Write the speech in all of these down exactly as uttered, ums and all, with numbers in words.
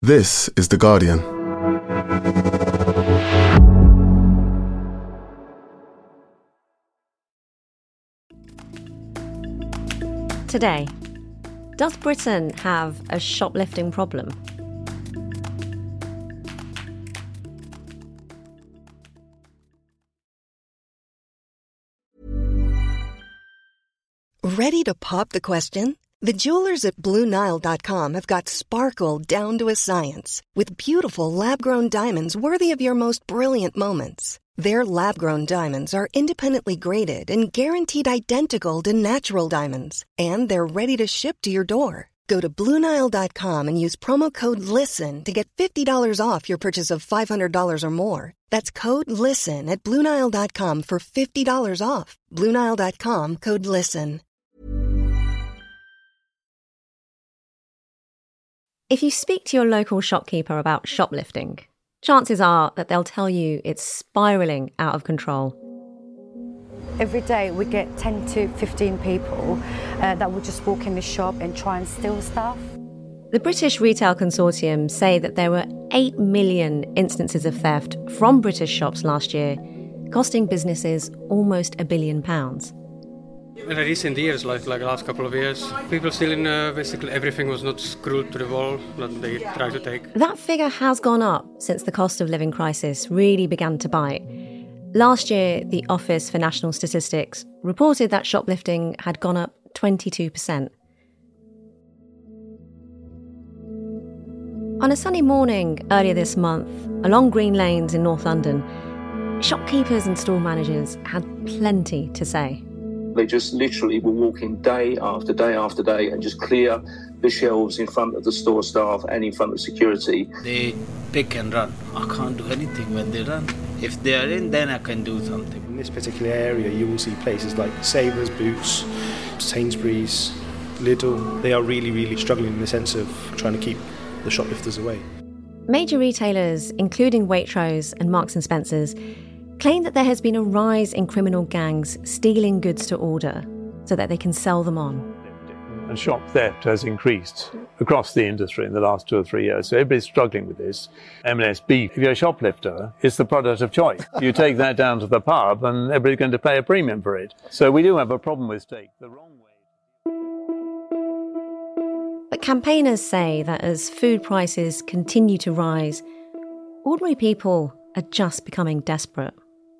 This is The Guardian. Today, does Britain have a shoplifting problem? Ready to pop the question? The jewelers at Blue Nile dot com have got sparkle down to a science with beautiful lab-grown diamonds worthy of your most brilliant moments. Their lab-grown diamonds are independently graded and guaranteed identical to natural diamonds, and they're ready to ship to your door. Go to Blue Nile dot com and use promo code LISTEN to get fifty dollars off your purchase of five hundred dollars or more. That's code LISTEN at Blue Nile dot com for fifty dollars off. Blue Nile dot com, code LISTEN. If you speak to your local shopkeeper about shoplifting, chances are that they'll tell you it's spiralling out of control. Every day we get ten to fifteen people uh, that will just walk in the shop and try and steal stuff. The British Retail Consortium say that there were eight million instances of theft from British shops last year, costing businesses almost a billion pounds. In the recent years, like like the last couple of years, people stealing uh, basically everything was not screwed to the wall that they tried to take. That figure has gone up since the cost of living crisis really began to bite. Last year, the Office for National Statistics reported that shoplifting had gone up twenty-two percent. On a sunny morning earlier this month, along Green Lanes in North London, shopkeepers and store managers had plenty to say. They just literally were walking day after day after day and just clear the shelves in front of the store staff and in front of security. They pick and run. I can't do anything when they run. If they are in, then I can do something. In this particular area, you will see places like Savers, Boots, Sainsbury's, Lidl. They are really, really struggling in the sense of trying to keep the shoplifters away. Major retailers, including Waitrose and Marks and Spencer's, claim that there has been a rise in criminal gangs stealing goods to order so that they can sell them on. And shop theft has increased across the industry in the last two or three years. So everybody's struggling with this. M and S beef, if you're a shoplifter, it's the product of choice. You take that down to the pub and everybody's going to pay a premium for it. So we do have a problem with steak the wrong way. But campaigners say that as food prices continue to rise, ordinary people are just becoming desperate.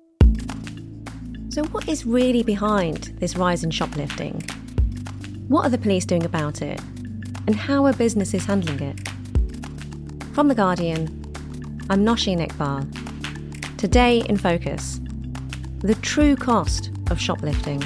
So what is really behind this rise in shoplifting? What are the police doing about it? And how are businesses handling it? From The Guardian, I'm Nosheen Iqbal. Today in Focus, the true cost of shoplifting.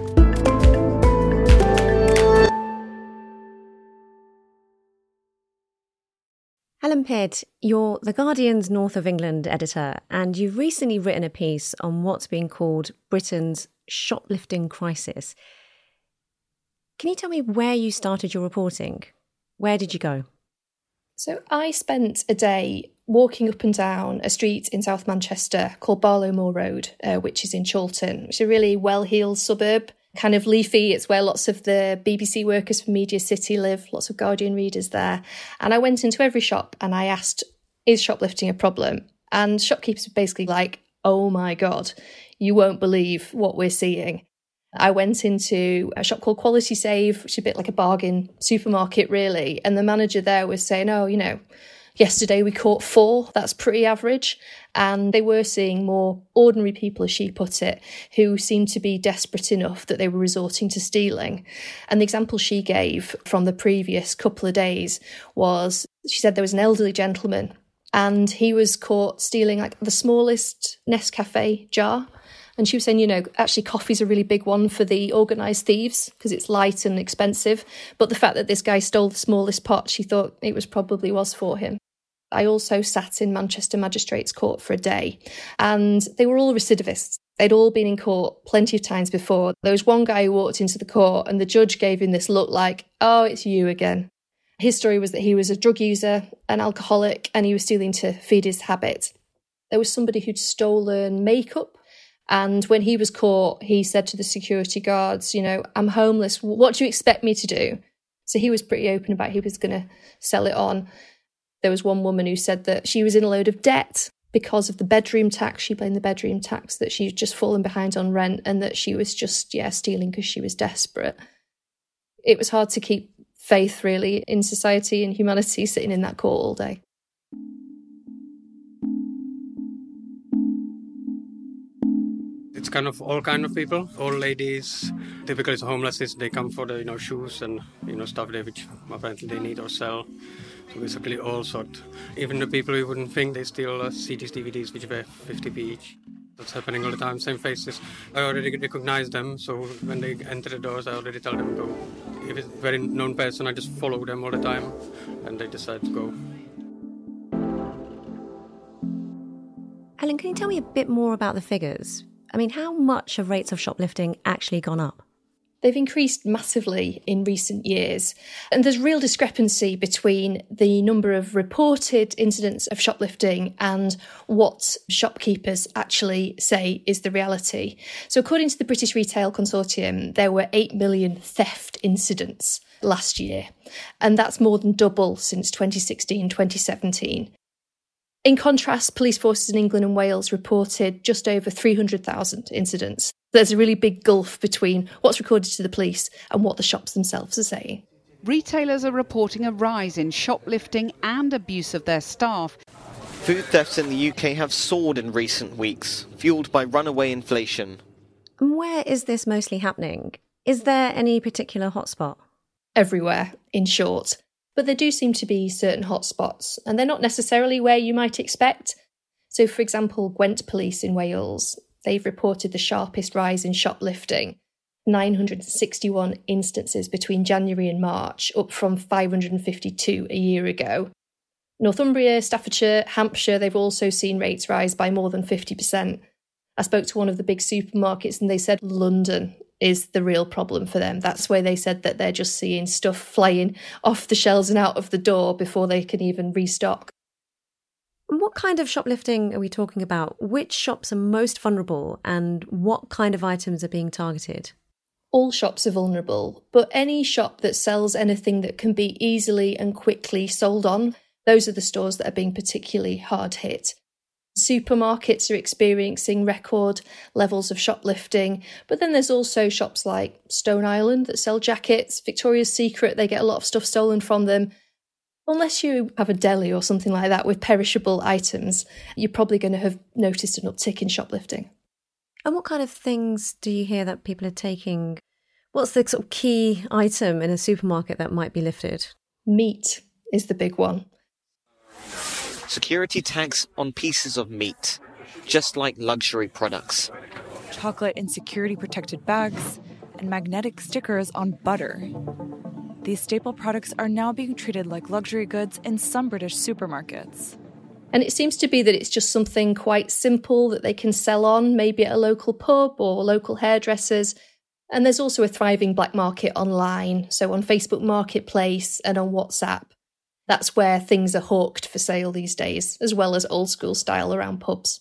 Helen Pidd, you're The Guardian's North of England editor, and you've recently written a piece on what's being called Britain's shoplifting crisis. Can you tell me where you started your reporting? Where did you go? So I spent a day walking up and down a street in South Manchester called Barlow Moor Road, uh, which is in Chorlton, which is a really well-heeled suburb, kind of leafy. It's where lots of the B B C workers from Media City live, lots of Guardian readers there. And I went into every shop and I asked, is shoplifting a problem? And shopkeepers were basically like, oh my God, you won't believe what we're seeing. I went into a shop called Quality Save, which is a bit like a bargain supermarket, really. And the manager there was saying, oh, you know, yesterday we caught four. That's pretty average. And they were seeing more ordinary people, as she put it, who seemed to be desperate enough that they were resorting to stealing. And the example she gave from the previous couple of days was, she said there was an elderly gentleman and he was caught stealing like the smallest Nescafe jar. And she was saying, you know, actually coffee's a really big one for the organised thieves because it's light and expensive. But the fact that this guy stole the smallest pot, she thought it was probably was for him. I also sat in Manchester Magistrates Court for a day and they were all recidivists. They'd all been in court plenty of times before. There was one guy who walked into the court and the judge gave him this look like, oh, it's you again. His story was that he was a drug user, an alcoholic, and he was stealing to feed his habit. There was somebody who'd stolen makeup. And when he was caught, he said to the security guards, you know, I'm homeless. What do you expect me to do? So he was pretty open about he was going to sell it on. There was one woman who said that she was in a load of debt because of the bedroom tax. She blamed the bedroom tax, that she'd just fallen behind on rent and that she was just, yeah, stealing because she was desperate. It was hard to keep faith, really, in society and humanity sitting in that court all day. It's kind of all kind of people, old ladies, typically it's homeless, they come for the, you know, shoes and, you know, stuff they, which apparently they need or sell. So basically all sorts. Even the people you wouldn't think, they steal uh, C Ds, D V Ds, which were fifty p each. That's happening all the time, same faces. I already recognize them, so when they enter the doors, I already tell them go. If it's a very known person, I just follow them all the time, and they decide to go. Helen, can you tell me a bit more about the figures? I mean, how much have rates of shoplifting actually gone up? They've increased massively in recent years. And there's real discrepancy between the number of reported incidents of shoplifting and what shopkeepers actually say is the reality. So according to the British Retail Consortium, there were eight million theft incidents last year. And that's more than double since twenty sixteen, twenty seventeen. In contrast, police forces in England and Wales reported just over three hundred thousand incidents. There's a really big gulf between what's recorded to the police and what the shops themselves are saying. Retailers are reporting a rise in shoplifting and abuse of their staff. Food thefts in the U K have soared in recent weeks, fuelled by runaway inflation. And where is this mostly happening? Is there any particular hotspot? Everywhere, in short. But there do seem to be certain hotspots, and they're not necessarily where you might expect. So, for example, Gwent Police in Wales, they've reported the sharpest rise in shoplifting, nine hundred sixty-one instances between January and March, up from five hundred fifty-two a year ago. Northumbria, Staffordshire, Hampshire, they've also seen rates rise by more than fifty percent. I spoke to one of the big supermarkets and they said London is the real problem for them. That's where they said that they're just seeing stuff flying off the shelves and out of the door before they can even restock. What kind of shoplifting are we talking about? Which shops are most vulnerable and what kind of items are being targeted? All shops are vulnerable, but any shop that sells anything that can be easily and quickly sold on, those are the stores that are being particularly hard hit. Supermarkets are experiencing record levels of shoplifting, but then there's also shops like Stone Island that sell jackets, Victoria's Secret, they get a lot of stuff stolen from them. Unless you have a deli or something like that with perishable items, you're probably going to have noticed an uptick in shoplifting. And what kind of things do you hear that people are taking? What's the sort of key item in a supermarket that might be lifted? Meat is the big one. Security tags on pieces of meat, just like luxury products. Chocolate in security-protected bags and magnetic stickers on butter. These staple products are now being treated like luxury goods in some British supermarkets. And it seems to be that it's just something quite simple that they can sell on, maybe at a local pub or local hairdressers. And there's also a thriving black market online, so on Facebook Marketplace and on WhatsApp. That's where things are hawked for sale these days, as well as old school style around pubs.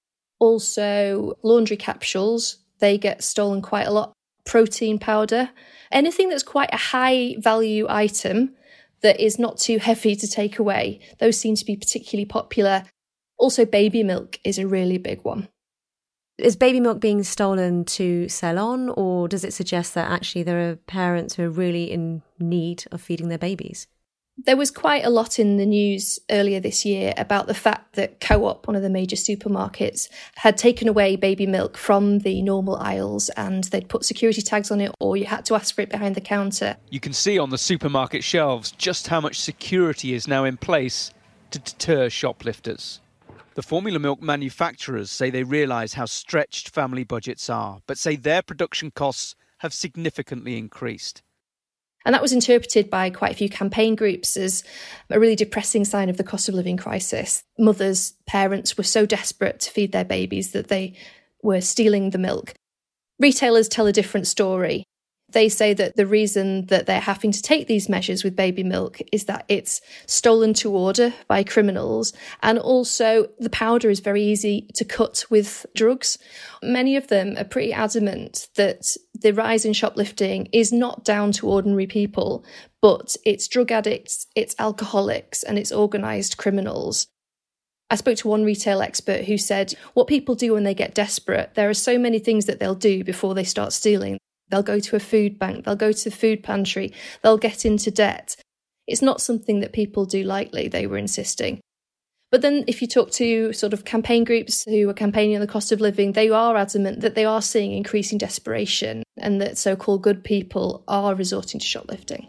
Also, laundry capsules, they get stolen quite a lot. Protein powder, anything that's quite a high value item that is not too heavy to take away, those seem to be particularly popular. Also, baby milk is a really big one. Is baby milk being stolen to sell on, or does it suggest that actually there are parents who are really in need of feeding their babies? There was quite a lot in the news earlier this year about the fact that Co-op, one of the major supermarkets, had taken away baby milk from the normal aisles and they'd put security tags on it, or you had to ask for it behind the counter. You can see on the supermarket shelves just how much security is now in place to deter shoplifters. The formula milk manufacturers say they realise how stretched family budgets are, but say their production costs have significantly increased. And that was interpreted by quite a few campaign groups as a really depressing sign of the cost of living crisis. Mothers, parents were so desperate to feed their babies that they were stealing the milk. Retailers tell a different story. They say that the reason that they're having to take these measures with baby milk is that it's stolen to order by criminals, and also the powder is very easy to cut with drugs. Many of them are pretty adamant that the rise in shoplifting is not down to ordinary people, but it's drug addicts, it's alcoholics, and it's organised criminals. I spoke to one retail expert who said what people do when they get desperate, there are so many things that they'll do before they start stealing. They'll go to a food bank, they'll go to the food pantry, they'll get into debt. It's not something that people do lightly, they were insisting. But then if you talk to sort of campaign groups who are campaigning on the cost of living, they are adamant that they are seeing increasing desperation and that so-called good people are resorting to shoplifting.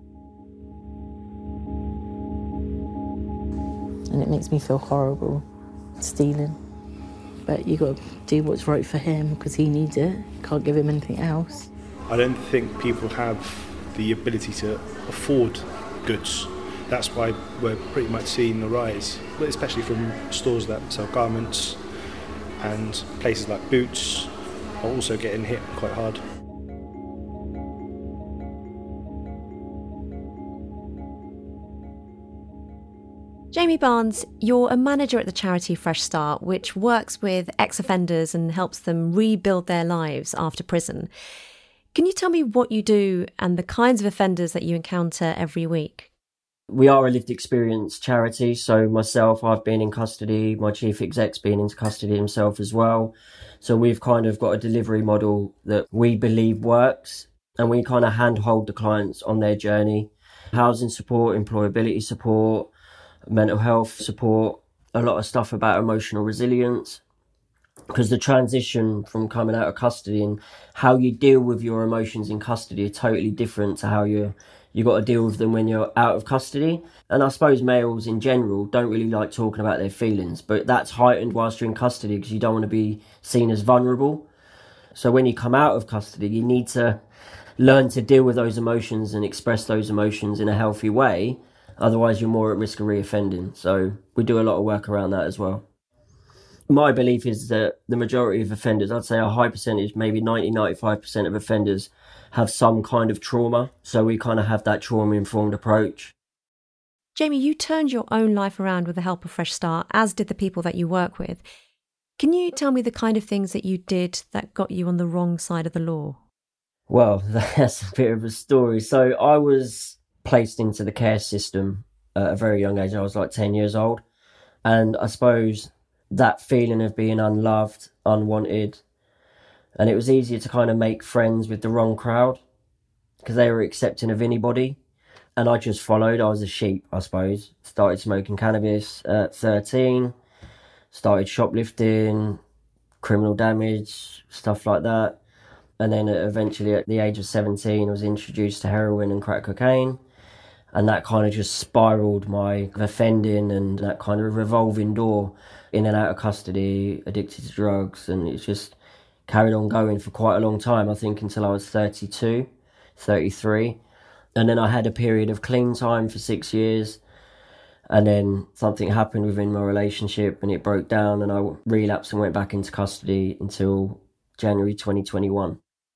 And it makes me feel horrible, stealing. But you got to do what's right for him because he needs it. Can't give him anything else. I don't think people have the ability to afford goods. That's why we're pretty much seeing the rise, especially from stores that sell garments, and places like Boots are also getting hit quite hard. Jamie Barnes, you're a manager at the charity Fresh Start, which works with ex-offenders and helps them rebuild their lives after prison. Can you tell me what you do and the kinds of offenders that you encounter every week? We are a lived experience charity, so myself, I've been in custody, my chief exec's been into custody himself as well. So we've kind of got a delivery model that we believe works, and we kind of handhold the clients on their journey. Housing support, employability support, mental health support, a lot of stuff about emotional resilience, because the transition from coming out of custody and how you deal with your emotions in custody are totally different to how you you got to deal with them when you're out of custody. And I suppose males in general don't really like talking about their feelings, but that's heightened whilst you're in custody because you don't want to be seen as vulnerable. So when you come out of custody, you need to learn to deal with those emotions and express those emotions in a healthy way. Otherwise, you're more at risk of reoffending. So we do a lot of work around that as well. My belief is that the majority of offenders, I'd say a high percentage, maybe ninety, ninety-five percent of offenders have some kind of trauma. So we kind of have that trauma-informed approach. Jamie, you turned your own life around with the help of Fresh Start, as did the people that you work with. Can you tell me the kind of things that you did that got you on the wrong side of the law? Well, that's a bit of a story. So I was placed into the care system at a very young age. I was like ten years old. And I suppose that feeling of being unloved, unwanted, and it was easier to kind of make friends with the wrong crowd because they were accepting of anybody. And I just followed. I was a sheep, I suppose. Started smoking cannabis at thirteen, started shoplifting, criminal damage, stuff like that. And then eventually at the age of seventeen, I was introduced to heroin and crack cocaine. And that kind of just spiralled my offending and that kind of revolving door in and out of custody, addicted to drugs. And it's just carried on going for quite a long time, I think until I was thirty-two, thirty-three. And then I had a period of clean time for six years. And then something happened within my relationship and it broke down and I relapsed and went back into custody until January twenty twenty-one.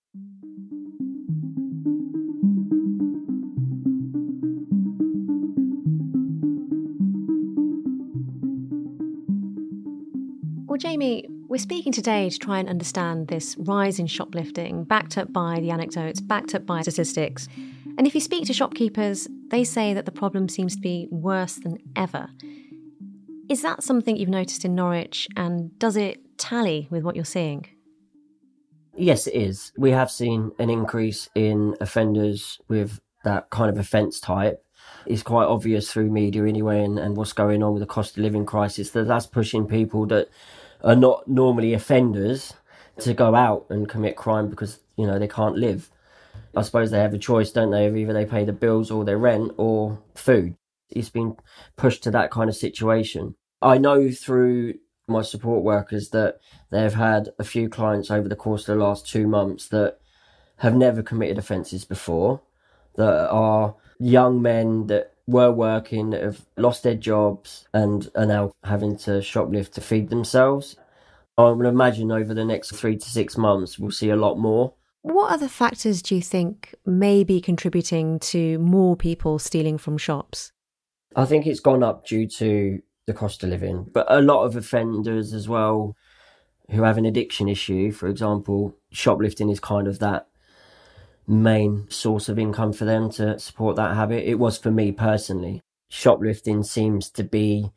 Well, Jamie, we're speaking today to try and understand this rise in shoplifting, backed up by the anecdotes, backed up by statistics. And if you speak to shopkeepers, they say that the problem seems to be worse than ever. Is that something you've noticed in Norwich, and does it tally with what you're seeing? Yes, it is. We have seen an increase in offenders with that kind of offence type. It's quite obvious through media anyway, and, and what's going on with the cost of living crisis, that that's pushing people that are not normally offenders to go out and commit crime because, you know, they can't live. I suppose they have a choice, don't they, of either they pay the bills or their rent or food. It's been pushed to that kind of situation. I know through my support workers that they've had a few clients over the course of the last two months that have never committed offences before, that are young men that were working, that have lost their jobs and are now having to shoplift to feed themselves. I would imagine over the next three to six months we'll see a lot more. What other factors do you think may be contributing to more people stealing from shops? I think it's gone up due to the cost of living, but a lot of offenders as well who have an addiction issue, for example, shoplifting is kind of that main source of income for them to support that habit. It was for me personally. Shoplifting seems to be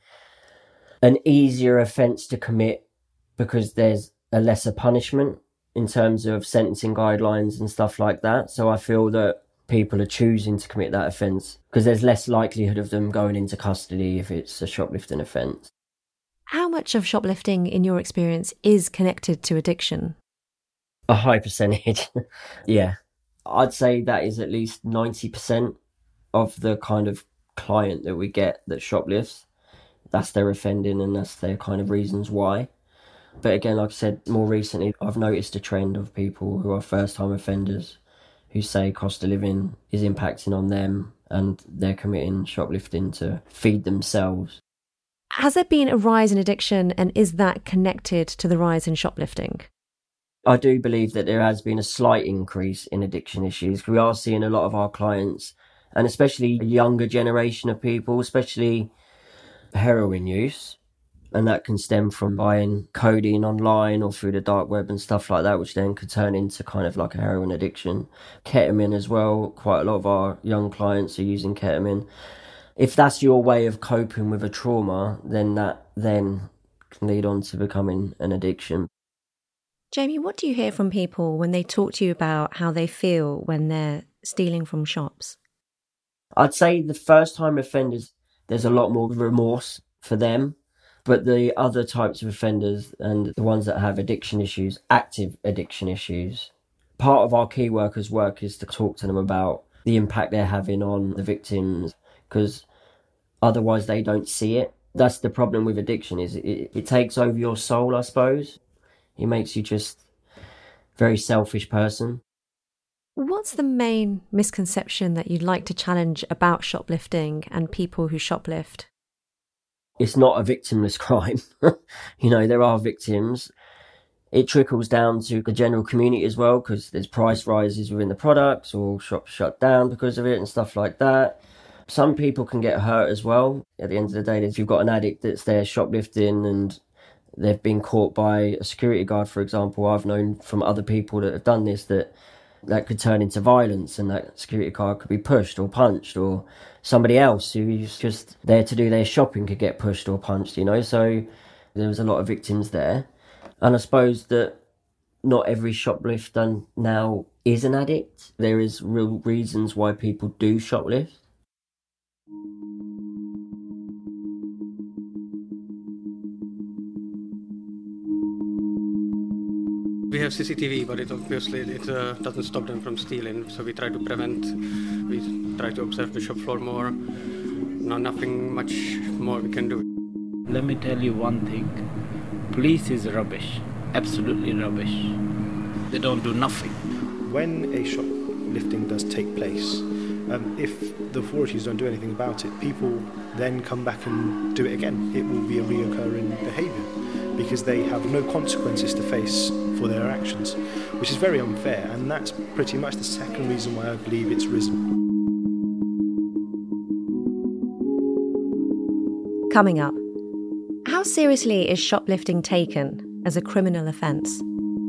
an easier offence to commit because there's a lesser punishment in terms of sentencing guidelines and stuff like that. So I feel that people are choosing to commit that offence because there's less likelihood of them going into custody if it's a shoplifting offence. How much of shoplifting, in your experience, is connected to addiction? A high percentage. Yeah. I'd say that is at least ninety percent of the kind of client that we get that shoplifts. That's their offending and that's their kind of reasons why. But again, like I said, more recently, I've noticed a trend of people who are first-time offenders who say cost of living is impacting on them and they're committing shoplifting to feed themselves. Has there been a rise in addiction, and is that connected to the rise in shoplifting? I do believe that there has been a slight increase in addiction issues. We are seeing a lot of our clients, and especially a younger generation of people, especially heroin use. And that can stem from buying codeine online or through the dark web and stuff like that, which then could turn into kind of like a heroin addiction. Ketamine as well. Quite a lot of our young clients are using ketamine. If that's your way of coping with a trauma, then that then can lead on to becoming an addiction. Jamie, what do you hear from people when they talk to you about how they feel when they're stealing from shops? I'd say the first-time offenders, there's a lot more remorse for them. But the other types of offenders and the ones that have addiction issues, active addiction issues, part of our key workers' work is to talk to them about the impact they're having on the victims, because otherwise they don't see it. That's the problem with addiction, is it, it takes over your soul, I suppose. It makes you just a very selfish person. What's the main misconception that you'd like to challenge about shoplifting and people who shoplift? It's not a victimless crime. You know, there are victims. It trickles down to the general community as well, because there's price rises within the products or shops shut down because of it and stuff like that. Some people can get hurt as well. At the end of the day, if you've got an addict that's there shoplifting and they've been caught by a security guard, for example, I've known from other people that have done this that that could turn into violence, and that security guard could be pushed or punched, or somebody else who's just there to do their shopping could get pushed or punched, you know. So there was a lot of victims there. And I suppose that not every shoplifter now is an addict. There is real reasons why people do shoplift. We have C C T V, but it obviously it uh, doesn't stop them from stealing. So we try to prevent. We try to observe the shop floor more. No, nothing much more we can do. Let me tell you one thing. Police is rubbish. Absolutely rubbish. They don't do nothing. When a shoplifting does take place, um, if the authorities don't do anything about it, people then come back and do it again. It will be a reoccurring behaviour because they have no consequences to face for their actions, which is very unfair, and that's pretty much the second reason why I believe it's risen. Coming up, how seriously is shoplifting taken as a criminal offence?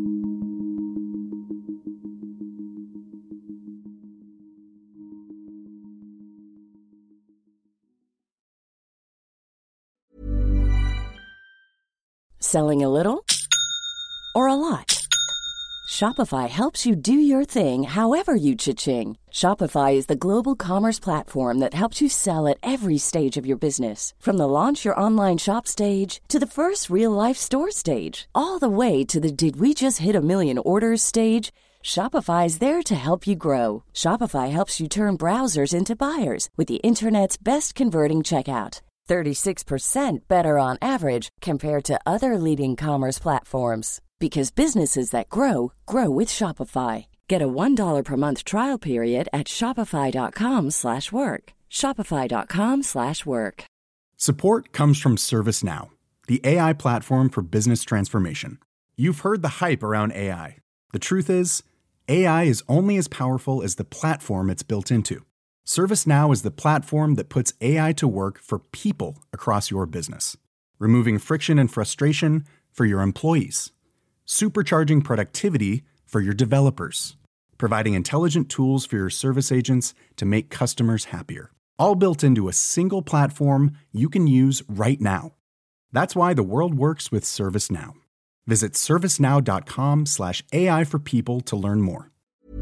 Selling a little or a lot? Shopify helps you do your thing however you cha-ching. Shopify is the global commerce platform that helps you sell at every stage of your business. From the launch your online shop stage to the first real-life store stage, all the way to the did we just hit a million orders stage. Shopify is there to help you grow. Shopify helps you turn browsers into buyers with the internet's best converting checkout. thirty-six percent better on average compared to other leading commerce platforms. Because businesses that grow, grow with Shopify. Get a one dollar per month trial period at shopify.com slash work. Shopify.com slash work. Support comes from ServiceNow, the A I platform for business transformation. You've heard the hype around A I. The truth is, A I is only as powerful as the platform it's built into. ServiceNow is the platform that puts A I to work for people across your business, removing friction and frustration for your employees, supercharging productivity for your developers, providing intelligent tools for your service agents to make customers happier. All built into a single platform you can use right now. That's why the world works with ServiceNow. Visit servicenow.com slash AI for people to learn more.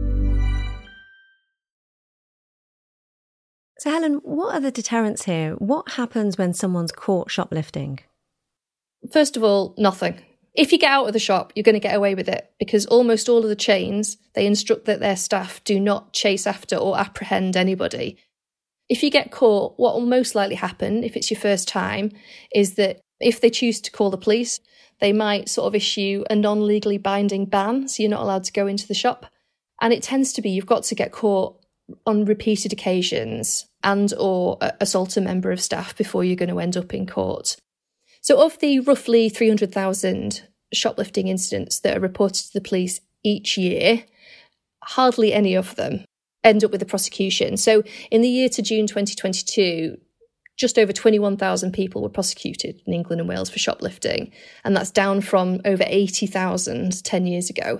So, Helen, what are the deterrents here? What happens when someone's caught shoplifting? First of all, nothing. If you get out of the shop, you're going to get away with it because almost all of the chains, they instruct that their staff do not chase after or apprehend anybody. If you get caught, what will most likely happen, if it's your first time, is that if they choose to call the police, they might sort of issue a non-legally binding ban, so you're not allowed to go into the shop. And it tends to be you've got to get caught on repeated occasions and or assault a member of staff before you're going to end up in court. So of the roughly three hundred thousand shoplifting incidents that are reported to the police each year, hardly any of them end up with a prosecution. So in the year to June twenty twenty-two, just over twenty-one thousand people were prosecuted in England and Wales for shoplifting, and that's down from over eighty thousand ten years ago.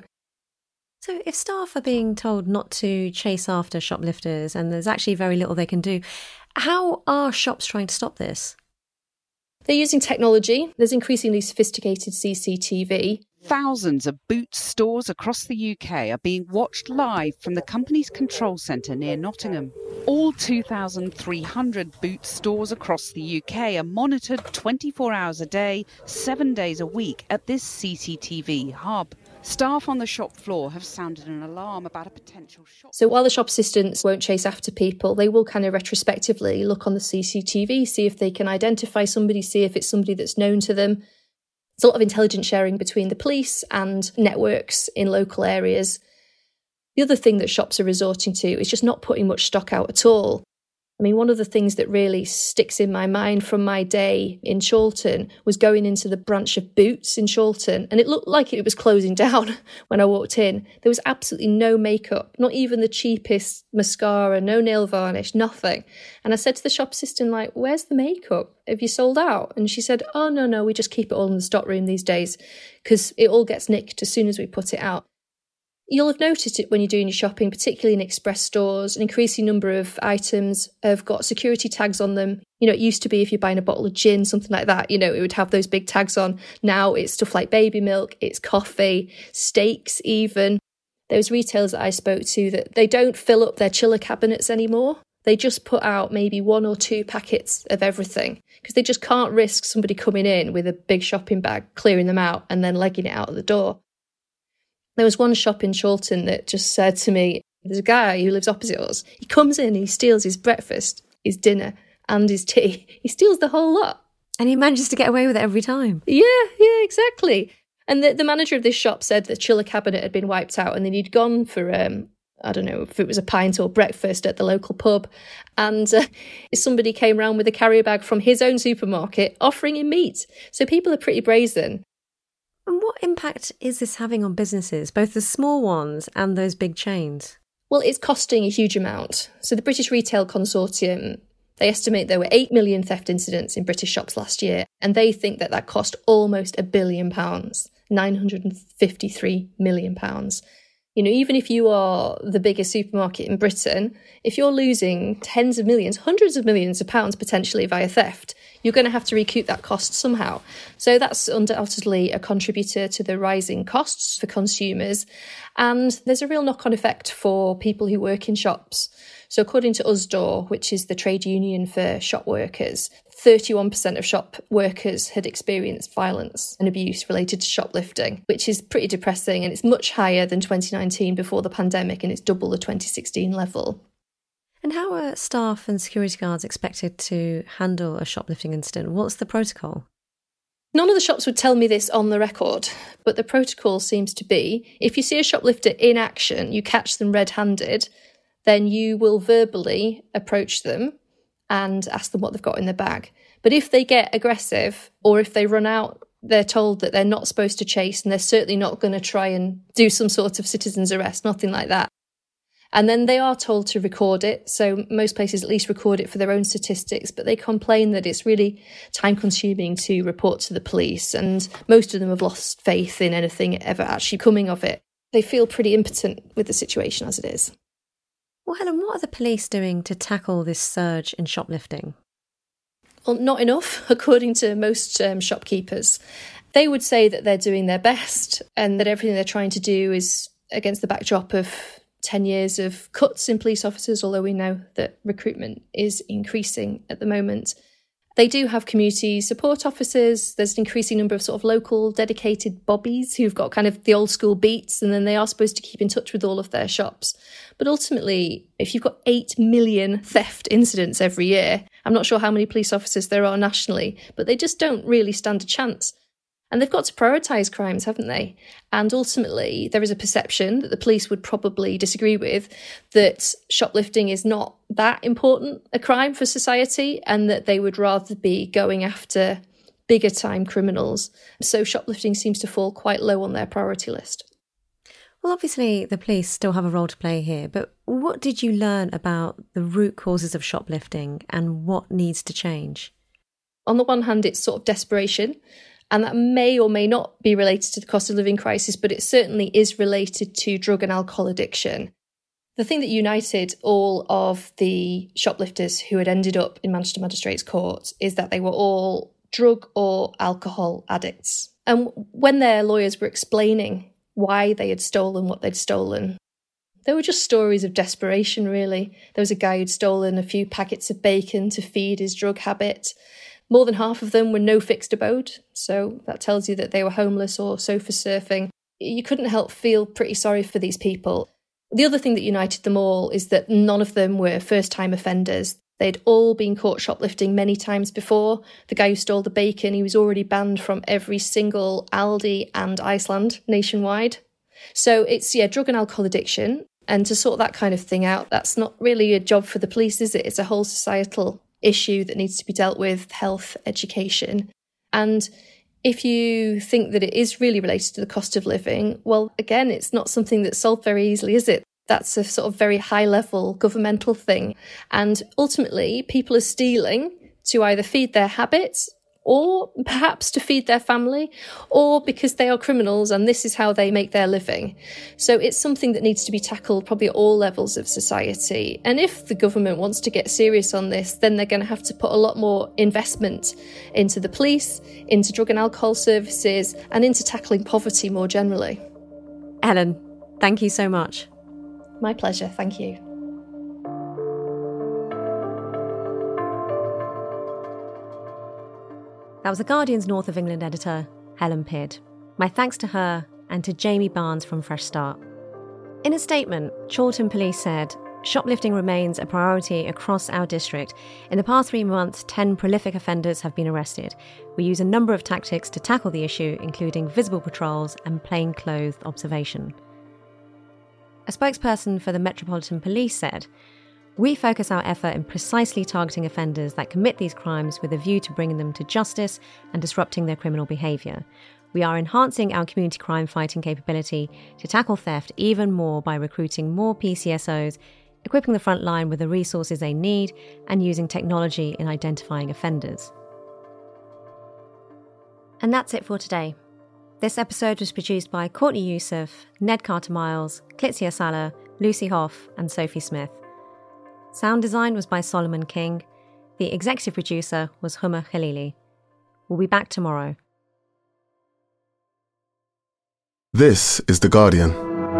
So if staff are being told not to chase after shoplifters and there's actually very little they can do, how are shops trying to stop this? They're using technology. There's increasingly sophisticated C C T V. Thousands of Boots stores across the U K are being watched live from the company's control centre near Nottingham. All two thousand three hundred Boots stores across the U K are monitored twenty-four hours a day, seven days a week at this C C T V hub. Staff on the shop floor have sounded an alarm about a potential shop. So while the shop assistants won't chase after people, they will kind of retrospectively look on the C C T V, see if they can identify somebody, see if it's somebody that's known to them. There's a lot of intelligence sharing between the police and networks in local areas. The other thing that shops are resorting to is just not putting much stock out at all. I mean, one of the things that really sticks in my mind from my day in Chorlton was going into the branch of Boots in Chorlton, and it looked like it was closing down when I walked in. There was absolutely no makeup, not even the cheapest mascara, no nail varnish, nothing. And I said to the shop assistant, like, where's the makeup? Have you sold out? And she said, oh, no, no, we just keep it all in the stock room these days because it all gets nicked as soon as we put it out. You'll have noticed it when you're doing your shopping, particularly in express stores. An increasing number of items have got security tags on them. You know, it used to be if you're buying a bottle of gin, something like that, you know, it would have those big tags on. Now it's stuff like baby milk, it's coffee, steaks even. Those retailers that I spoke to, that they don't fill up their chiller cabinets anymore. They just put out maybe one or two packets of everything because they just can't risk somebody coming in with a big shopping bag, clearing them out and then legging it out of the door. There was one shop in Chorlton that just said to me, there's a guy who lives opposite us. He comes in, he steals his breakfast, his dinner and his tea. He steals the whole lot. And he manages to get away with it every time. Yeah, yeah, exactly. And the, the manager of this shop said the chiller cabinet had been wiped out and then he'd gone for, um, I don't know, if it was a pint or breakfast at the local pub. And uh, somebody came round with a carrier bag from his own supermarket offering him meat. So people are pretty brazen. And what impact is this having on businesses, both the small ones and those big chains? Well, it's costing a huge amount. So the British Retail Consortium, they estimate there were eight million theft incidents in British shops last year, and they think that that cost almost a billion pounds, nine hundred fifty-three million pounds. You know, even if you are the biggest supermarket in Britain, if you're losing tens of millions, hundreds of millions of pounds potentially via theft, you're going to have to recoup that cost somehow. So that's undoubtedly a contributor to the rising costs for consumers. And there's a real knock-on effect for people who work in shops. So according to Usdaw, which is the trade union for shop workers, thirty-one percent of shop workers had experienced violence and abuse related to shoplifting, which is pretty depressing, and it's much higher than twenty nineteen before the pandemic, and it's double the twenty sixteen level. And how are staff and security guards expected to handle a shoplifting incident? What's the protocol? None of the shops would tell me this on the record, but the protocol seems to be, if you see a shoplifter in action, you catch them red-handed, then you will verbally approach them and ask them what they've got in their bag. But if they get aggressive or if they run out, they're told that they're not supposed to chase and they're certainly not going to try and do some sort of citizen's arrest, nothing like that. And then they are told to record it. So most places at least record it for their own statistics, but they complain that it's really time consuming to report to the police. And most of them have lost faith in anything ever actually coming of it. They feel pretty impotent with the situation as it is. Well, Helen, what are the police doing to tackle this surge in shoplifting? Well, not enough, according to most um, shopkeepers. They would say that they're doing their best and that everything they're trying to do is against the backdrop of ten years of cuts in police officers, although we know that recruitment is increasing at the moment. They do have community support officers. There's an increasing number of sort of local dedicated bobbies who've got kind of the old school beats, and then they are supposed to keep in touch with all of their shops. But ultimately, if you've got eight million theft incidents every year, I'm not sure how many police officers there are nationally, but they just don't really stand a chance. And they've got to prioritise crimes, haven't they? And ultimately, there is a perception that the police would probably disagree with, that shoplifting is not that important a crime for society and that they would rather be going after bigger time criminals. So shoplifting seems to fall quite low on their priority list. Well, obviously, the police still have a role to play here, but what did you learn about the root causes of shoplifting and what needs to change? On the one hand, it's sort of desperation. And that may or may not be related to the cost of living crisis, but it certainly is related to drug and alcohol addiction. The thing that united all of the shoplifters who had ended up in Manchester Magistrates Court is that they were all drug or alcohol addicts. And when their lawyers were explaining why they had stolen what they'd stolen, they were just stories of desperation, really. There was a guy who'd stolen a few packets of bacon to feed his drug habit. More than half of them were no fixed abode, so that tells you that they were homeless or sofa surfing. You couldn't help feel pretty sorry for these people. The other thing that united them all is that none of them were first-time offenders. They'd all been caught shoplifting many times before. The guy who stole the bacon, he was already banned from every single Aldi and Iceland nationwide. So it's, yeah, drug and alcohol addiction. And to sort that kind of thing out, that's not really a job for the police, is it? It's a whole societal issue that needs to be dealt with, health, education. And if you think that it is really related to the cost of living, well, again, it's not something that's solved very easily, is it? That's a sort of very high-level governmental thing. And ultimately, people are stealing to either feed their habits or perhaps to feed their family, or because they are criminals and this is how they make their living. So it's something that needs to be tackled probably at all levels of society. And if the government wants to get serious on this, then they're going to have to put a lot more investment into the police, into drug and alcohol services, and into tackling poverty more generally. Helen, thank you so much. My pleasure, thank you. That was The Guardian's North of England editor, Helen Pidd. My thanks to her and to Jamie Barnes from Fresh Start. In a statement, Chorlton Police said, shoplifting remains a priority across our district. In the past three months, ten prolific offenders have been arrested. We use a number of tactics to tackle the issue, including visible patrols and plainclothed observation. A spokesperson for the Metropolitan Police said, we focus our effort in precisely targeting offenders that commit these crimes with a view to bringing them to justice and disrupting their criminal behaviour. We are enhancing our community crime fighting capability to tackle theft even more by recruiting more P C S Os, equipping the front line with the resources they need, and using technology in identifying offenders. And that's it for today. This episode was produced by Courtney Youssef, Ned Carter-Miles, Klitsia Salah, Lucy Hoff and Sophie Smith. Sound design was by Solomon King. The executive producer was Huma Khalili. We'll be back tomorrow. This is The Guardian.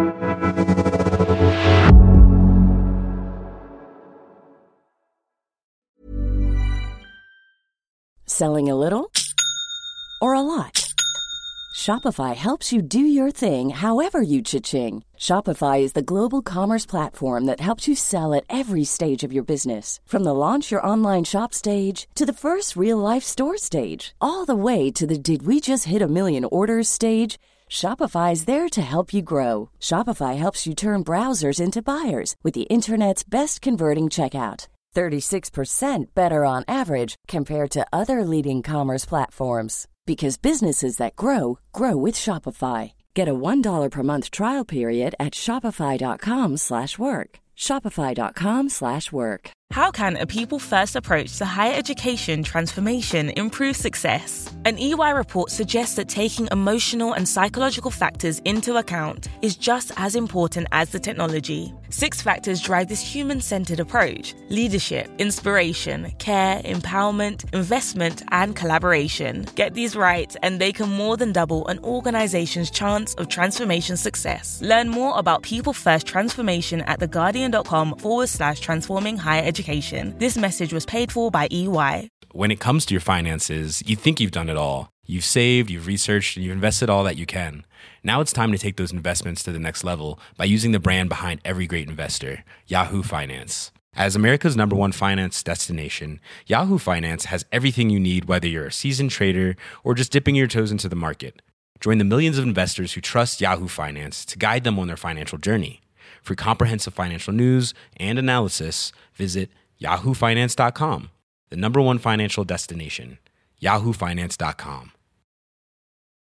Selling a little or a lot? Shopify helps you do your thing however you cha-ching. Shopify is the global commerce platform that helps you sell at every stage of your business. From the launch your online shop stage to the first real-life store stage, all the way to the did we just hit a million orders stage. Shopify is there to help you grow. Shopify helps you turn browsers into buyers with the internet's best converting checkout. thirty-six percent better on average compared to other leading commerce platforms. Because businesses that grow, grow with Shopify. Get a one dollar per month trial period at shopify.com slash work. Shopify.com slash work. How can a people-first approach to higher education transformation improve success? An E Y report suggests that taking emotional and psychological factors into account is just as important as the technology. Six factors drive this human-centered approach: leadership, inspiration, care, empowerment, investment, and collaboration. Get these right, and they can more than double an organization's chance of transformation success. Learn more about people-first transformation at theguardian.com forward slash transforming higher education. This message was paid for by E Y. When it comes to your finances, you think you've done it all. You've saved, you've researched, and you've invested all that you can. Now it's time to take those investments to the next level by using the brand behind every great investor, Yahoo Finance. As America's number one finance destination, Yahoo Finance has everything you need, whether you're a seasoned trader or just dipping your toes into the market. Join the millions of investors who trust Yahoo Finance to guide them on their financial journey. For comprehensive financial news and analysis, visit yahoo finance dot com, the number one financial destination, yahoo finance dot com.